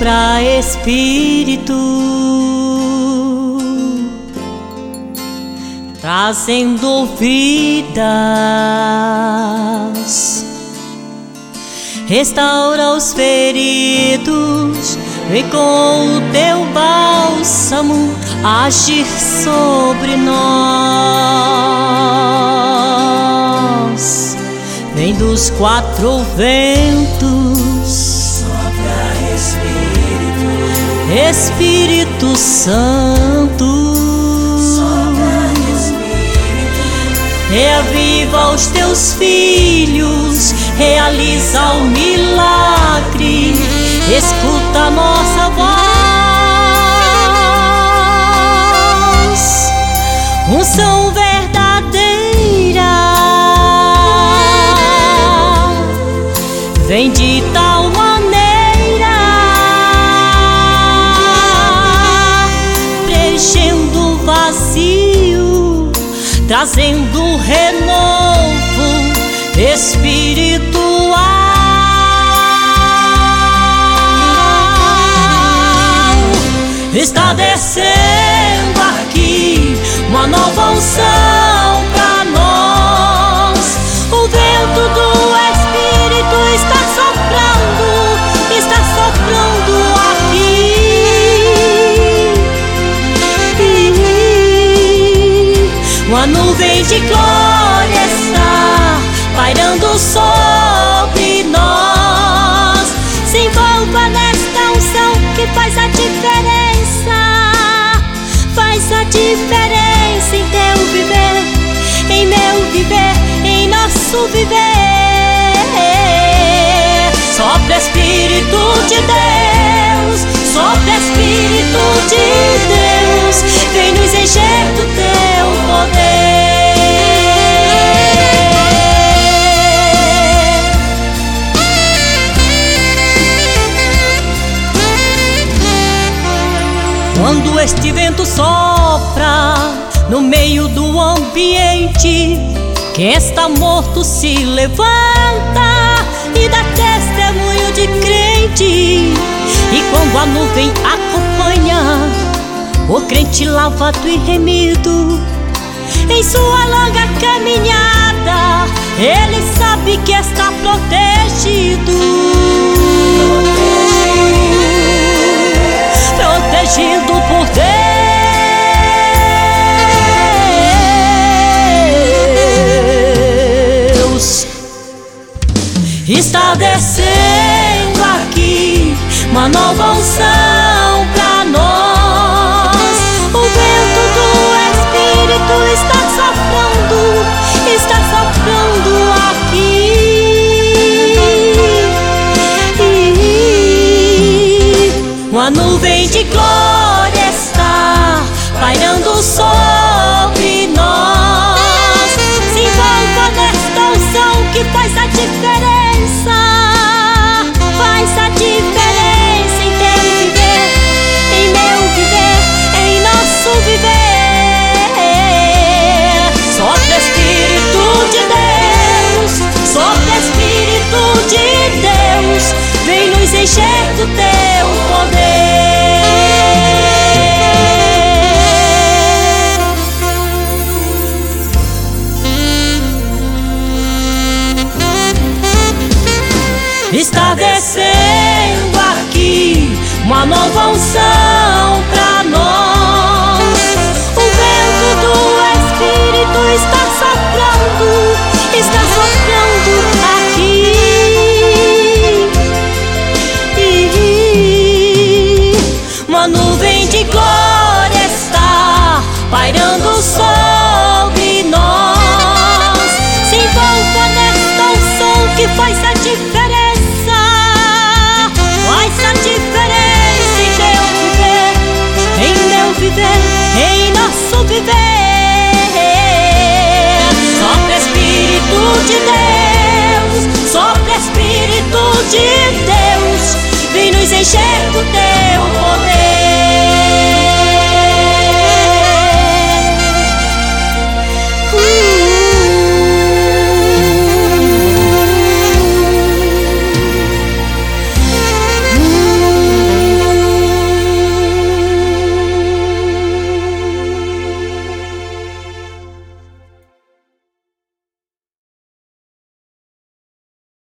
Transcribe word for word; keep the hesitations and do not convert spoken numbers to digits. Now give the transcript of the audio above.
Sopra Espírito, trazendo vidas, restaura os feridos, vem com o teu bálsamo agir sobre nós. Vem dos quatro ventos, sopra Espírito, Espírito Santo, sopra Espírito, reaviva os teus filhos, realiza o milagre, escuta a nossa voz, unção verdadeira, vem de tal maneira, preenchendo o vazio, trazendo renovo espiritual. Está descendo aqui uma nova unção pra nós. O vento do Espírito está soprando, está soprando aqui. Uma nuvem de glória está pairando sobre nós. Se envolva nesta unção que faz a diferença, faz a diferença em teu viver, em meu viver, em nosso viver. Sopra Espírito de Deus, sopra Espírito de Deus, vem nos encher do teu poder. Quando este vento sopra no meio do ambiente, quem está morto se levanta e dá testemunho de crente. E quando a nuvem acompanha o crente lavado e remido em sua longa caminhada, ele sabe que está protegido, protegido por Deus. Está descendo aqui uma nova unção pra nós. O vento do Espírito está soprando, está soprando aqui. Uma nuvem de glória está pairando sobre nós. Se envolva nesta unção que faz a diferença, faz a diferença em teu viver, em meu viver, em nosso viver. Sopra Espírito de Deus, sopra Espírito de Deus, vem nos encher do teu poder. Está descendo aqui uma nova unção pra nós. O vento do Espírito está soprando, está soprando aqui. Uma nuvem de glória está pairando sobre nós. Se envolva nesta unção que faz a diferença, faz a diferença em teu viver, em meu viver, em nosso viver. Sopra Espírito de Deus, sopra Espírito de Deus, vem nos encher do teu